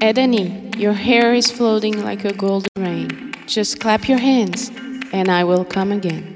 Edeni, your hair is floating like a golden rain. Just clap your hands, and I will come again.